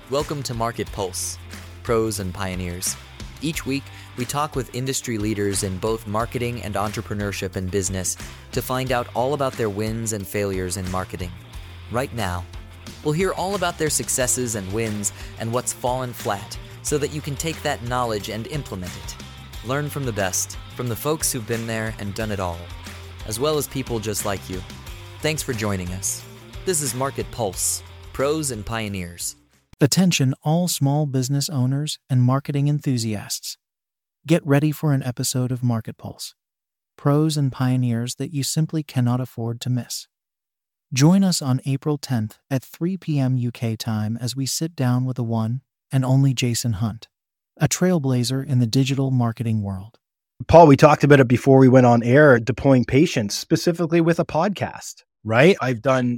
Welcome to Market Pulse, Pros and Pioneers. Each week, we talk with industry leaders in both marketing and entrepreneurship and business to find out all about their wins and failures in marketing. Right now, we'll hear all about their successes and wins and what's fallen flat so that you can take that knowledge and implement it. Learn from the best, from the folks who've been there and done it all, as well as people just like you. Thanks for joining us. This is Market Pulse, Pros and Pioneers. Attention all small business owners and marketing enthusiasts. Get ready for an episode of Market Pulse, Pros and Pioneers that you simply cannot afford to miss. Join us on April 10th at 3 p.m. UK time as we sit down with the one and only Jason Hunt, a trailblazer in the digital marketing world. Paul, we talked about it before we went on air, deploying patience, specifically with a podcast, right? I've done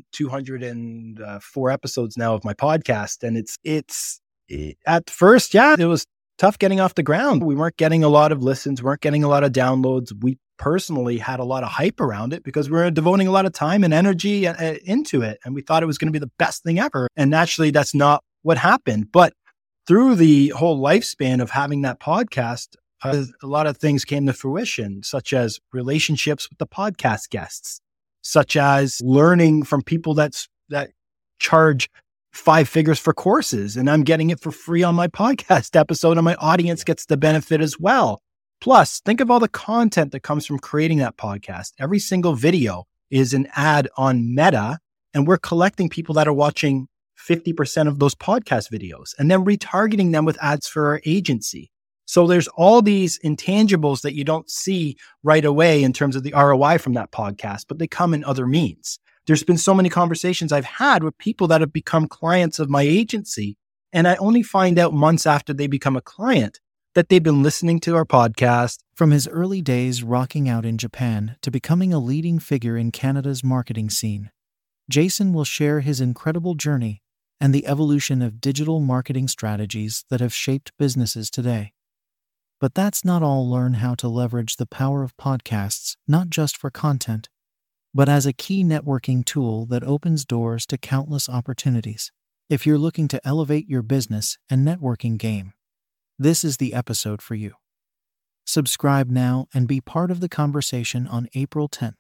204 episodes now of my podcast, and it's at first, it was tough getting off the ground. We weren't getting a lot of listens, weren't getting a lot of downloads. We personally had a lot of hype around it because we were devoting a lot of time and energy into it, and we thought it was going to be the best thing ever. And naturally, that's not what happened. But through the whole lifespan of having that podcast, a lot of things came to fruition, such as relationships with the podcast guests, such as learning from people that charge 5 figures for courses, and I'm getting it for free on my podcast episode, and my audience gets the benefit as well. Plus, think of all the content that comes from creating that podcast. Every single video is an ad on Meta, and we're collecting people that are watching 50% of those podcast videos and then retargeting them with ads for our agency. So there's all these intangibles that you don't see right away in terms of the ROI from that podcast, but they come in other means. There's been so many conversations I've had with people that have become clients of my agency, and I only find out months after they become a client that they've been listening to our podcast. From his early days rocking out in Japan to becoming a leading figure in Canada's marketing scene, Jason will share his incredible journey and the evolution of digital marketing strategies that have shaped businesses today. But that's not all. Learn how to leverage the power of podcasts, not just for content, but as a key networking tool that opens doors to countless opportunities. If you're looking to elevate your business and networking game, this is the episode for you. Subscribe now and be part of the conversation on April 10th.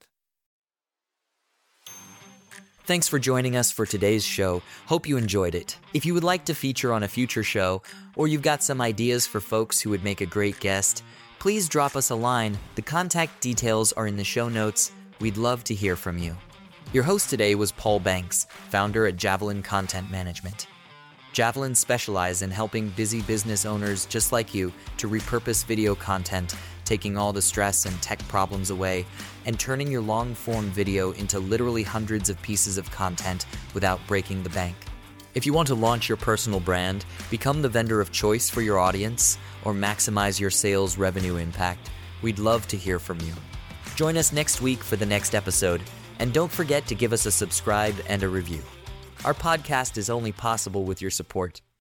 Thanks for joining us for today's show. Hope you enjoyed it. If you would like to feature on a future show, or you've got some ideas for folks who would make a great guest, please drop us a line. The contact details are in the show notes. We'd love to hear from you. Your host today was Paul Banks, founder at Javelin Content Management. Javelin specializes in helping busy business owners just like you to repurpose video content, taking all the stress and tech problems away, and turning your long-form video into literally hundreds of pieces of content without breaking the bank. If you want to launch your personal brand, become the vendor of choice for your audience, or maximize your sales revenue impact, we'd love to hear from you. Join us next week for the next episode, and don't forget to give us a subscribe and a review. Our podcast is only possible with your support.